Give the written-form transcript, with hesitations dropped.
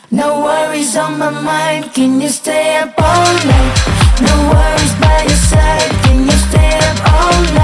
No worries on my mind, can you stay up all night? No worries by your side, can you stay up all night?